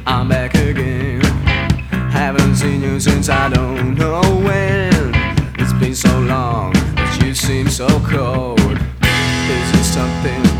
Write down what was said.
I'm back again. Haven't seen you since I don't know when. It's been so long, but you seem so cold. Is it something